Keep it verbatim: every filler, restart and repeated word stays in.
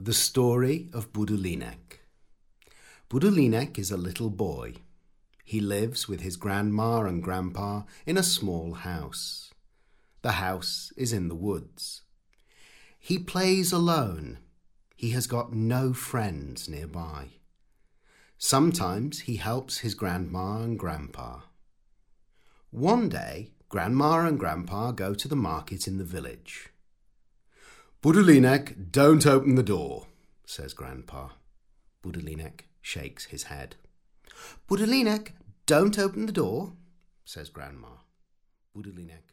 The Story of Budulinek. Budulinek is a little boy. He lives with his grandma and grandpa in a small house. The house is in the woods. He plays alone. He has got no friends nearby. Sometimes he helps his grandma and grandpa. One day, grandma and grandpa go to the market in the village. "Budulinek, don't open the door," says grandpa. Budulinek shakes his head. "Budulinek, don't open the door," says grandma. Budulinek